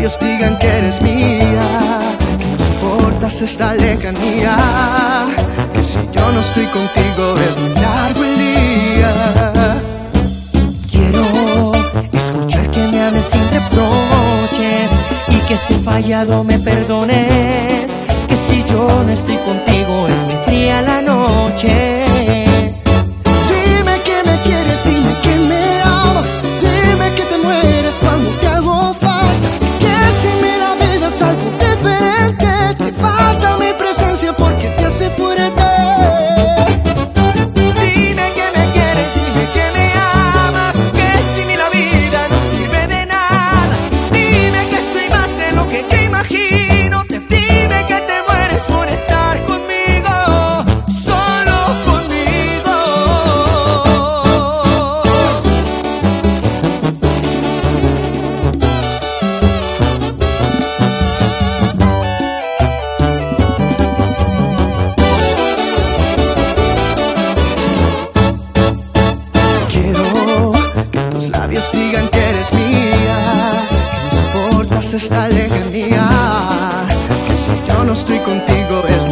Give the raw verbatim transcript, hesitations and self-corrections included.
labios digan que eres mía, que no soportas esta lejanía, que si yo no estoy contigo es muy largo el día. Quiero escuchar que me hables sin reproches y que si he fallado me perdones, que si yo no estoy contigo es muy fría la noche. Dime que me quieres, dime que me amas, dime que te mueres cuando te hago falta, que si me la vida es algo diferente, te falta mi presencia porque te hace fuerte. Dime que me quieres, dime que me amas, que si mi la vida no sirve de nada, dime que soy más de lo que te imagino, te dime que te mueres por estar conmigo, solo conmigo. Quiero que tus labios digan que eres mía, que no soportas esta lejanía, que si yo no estoy contigo es